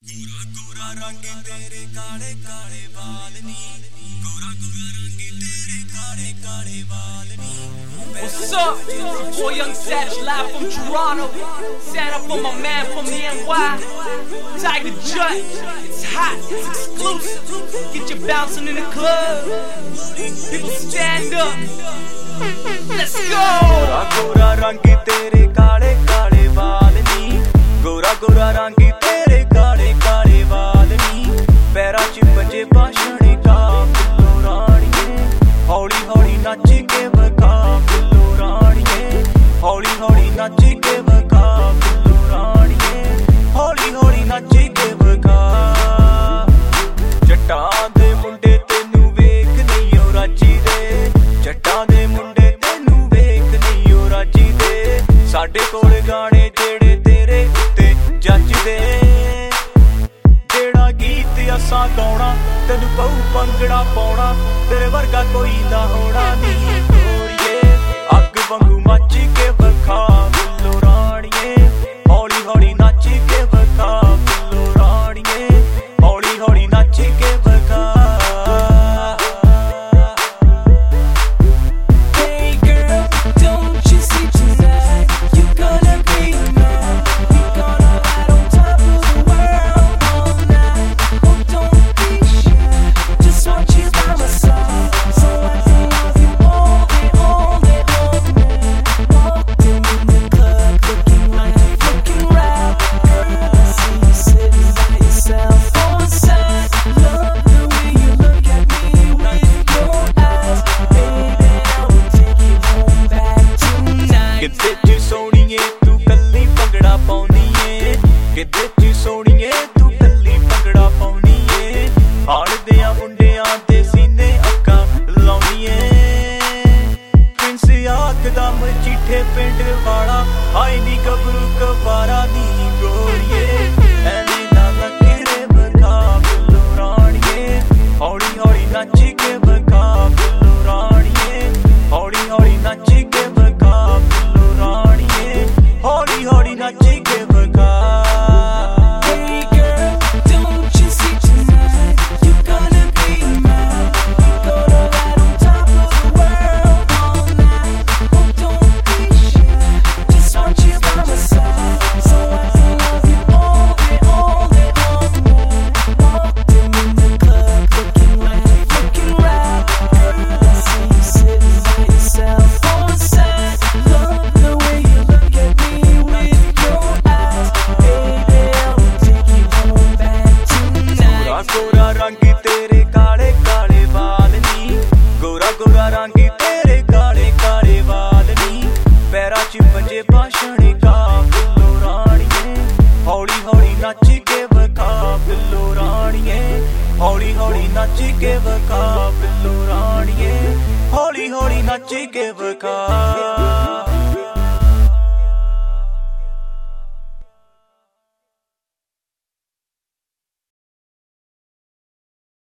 गोरा गोरा रंग तेरे काले काले बाल नी गोरा गोरा रंग तेरे काले काले बाल नी What's up? Boy Young Savage live from Toronto. Stand up for my man from the NY. Tiger Jut. It's hot, it's exclusive. Get you bouncing in the club. People stand up. Let's go. Gora Gora रंग तेरे काले काले बाल नी गोरा गोरा रंग तेरे काले काले बाल नी पैरा च बजे भाषण का बिल्लो राणीए हौली हौली नच के बका बिल्लो राणीए हौली हौली नच के बका बिल्लो राणीए हौली हौली नच के बका जट्टां दे मुंडे तेनू वेख नहीं ओ राजी दे जट्टां दे मुंडे तेनू वेख नहीं ओ राजी दे साडे कोल गाने जेड़े तेरे उत्ते जचदे जेड़ा गीत असां गाउणा तेनू बहु पंगड़ा पाउणा तेरे वर्गा कोई ना होना नी गोरीए अग वांगू मच के बखा बिल्लो राणीए हौली हौली नच के बखा बिल्लो राणीए हौली हौली नच के बखा किदे च सोहणीए तू कल्ली भंगड़ा पाउंदी ए किदे च सोहणीए तू कल्ली भंगड़ा पाउंदी ए हाड़ देयां मुंडियां दे सीने अक्कां लाउंदी ए प्रिंस आखदा मचीठे पिंड वाला हाय नी गबरू कवारा नी गोरीए ऐवें ना नखरे बखा बिल्लो राणीए हौली हौली नच के बखा बिल्लो राणीए हौली हौली नच के बखा बिल्लो राणीए हौली हौली नच के बखा गोरा रंग तेरे काले काले बाल नी गोरा गोरा रंग तेरे काले काले बाल नी पैरा च बजे भाषण का बिल्लो राणीए हौली हौली नच के बका बिल्लो राणीए हौली हौली नच के बका बिल्लो राणीए हौली हौली नच के बका